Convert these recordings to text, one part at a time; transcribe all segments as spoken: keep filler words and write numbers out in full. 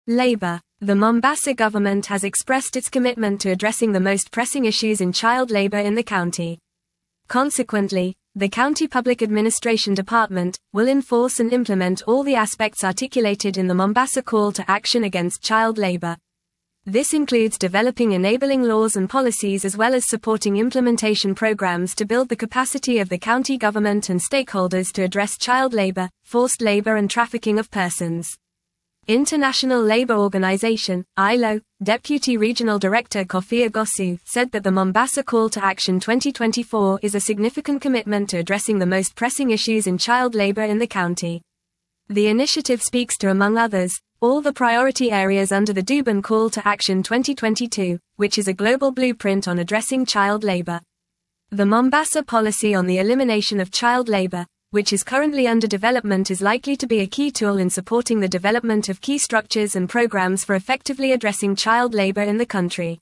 Labor. The Mombasa government has expressed its commitment to addressing the most pressing issues in child labor in the county. Consequently, the County Public Administration Department will enforce and implement all the aspects articulated in the Mombasa Call to Action Against Child Labor. This includes developing enabling laws and policies as well as supporting implementation programs to build the capacity of the county government and stakeholders to address child labor, forced labor and trafficking of persons. International Labour Organization, I L O, Deputy Regional Director Kofi Agosu, said that the Mombasa Call to Action twenty twenty-four is a significant commitment to addressing the most pressing issues in child labor in the county. The initiative speaks to, among others, all the priority areas under the Durban Call to Action twenty twenty-two, which is a global blueprint on addressing child labor. The Mombasa policy on the elimination of child labor, which is currently under development, is likely to be a key tool in supporting the development of key structures and programs for effectively addressing child labor in the country.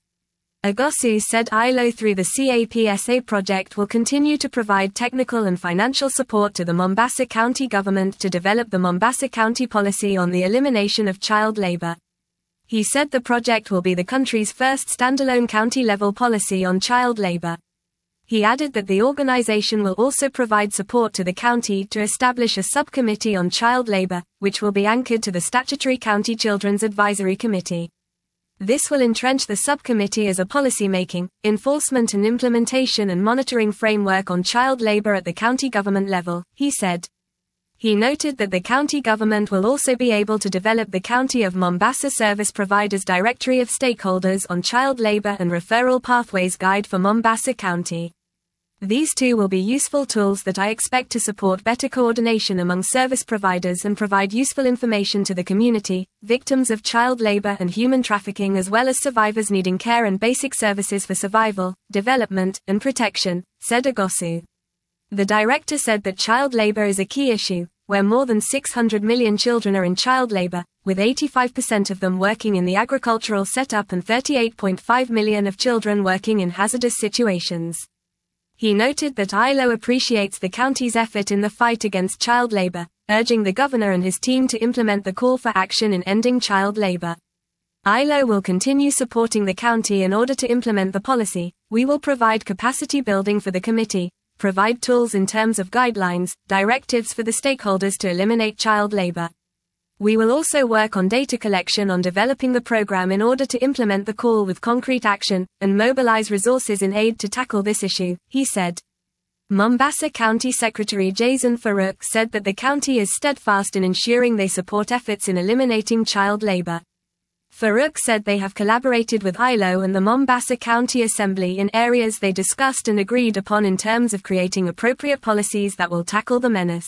Agosu said I L O through the C A P S A project will continue to provide technical and financial support to the Mombasa County government to develop the Mombasa County policy on the elimination of child labor. He said the project will be the country's first standalone county-level policy on child labor. He added that the organization will also provide support to the county to establish a subcommittee on child labor, which will be anchored to the statutory County Children's Advisory Committee. This will entrench the subcommittee as a policy-making, enforcement and implementation and monitoring framework on child labor at the county government level, he said. He noted that the county government will also be able to develop the County of Mombasa Service Providers Directory of Stakeholders on Child Labor and Referral Pathways Guide for Mombasa County. These two will be useful tools that I expect to support better coordination among service providers and provide useful information to the community, victims of child labor and human trafficking as well as survivors needing care and basic services for survival, development, and protection, said Agosu. The director said that child labor is a key issue, where more than six hundred million children are in child labor, with eighty-five percent of them working in the agricultural setup and thirty-eight point five million of children working in hazardous situations. He noted that I L O appreciates the county's effort in the fight against child labor, urging the governor and his team to implement the call for action in ending child labor. I L O will continue supporting the county in order to implement the policy. We will provide capacity building for the committee, provide tools in terms of guidelines, directives for the stakeholders to eliminate child labor. We will also work on data collection on developing the program in order to implement the call with concrete action, and mobilize resources in aid to tackle this issue, he said. Mombasa County Secretary Jason Farouk said that the county is steadfast in ensuring they support efforts in eliminating child labor. Farouk said they have collaborated with I L O and the Mombasa County Assembly in areas they discussed and agreed upon in terms of creating appropriate policies that will tackle the menace.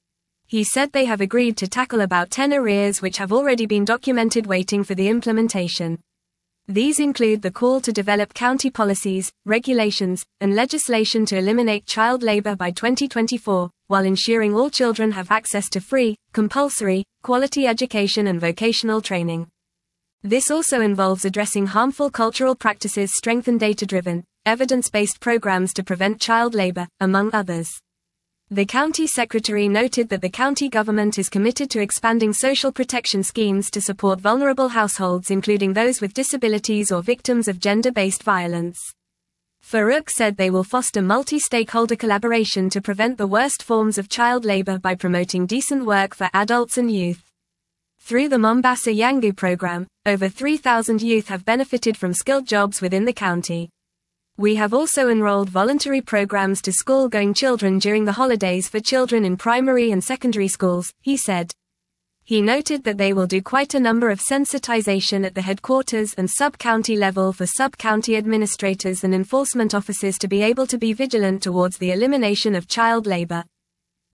He said they have agreed to tackle about ten areas which have already been documented waiting for the implementation. These include the call to develop county policies, regulations, and legislation to eliminate child labor by twenty twenty-four, while ensuring all children have access to free, compulsory, quality education and vocational training. This also involves addressing harmful cultural practices, strengthen data-driven, evidence-based programs to prevent child labor, among others. The county secretary noted that the county government is committed to expanding social protection schemes to support vulnerable households, including those with disabilities or victims of gender-based violence. Farouk said they will foster multi-stakeholder collaboration to prevent the worst forms of child labor by promoting decent work for adults and youth. Through the Mombasa Yangu program, over three thousand youth have benefited from skilled jobs within the county. We have also enrolled voluntary programs to school-going children during the holidays for children in primary and secondary schools, he said. He noted that they will do quite a number of sensitization at the headquarters and sub-county level for sub-county administrators and enforcement officers to be able to be vigilant towards the elimination of child labor.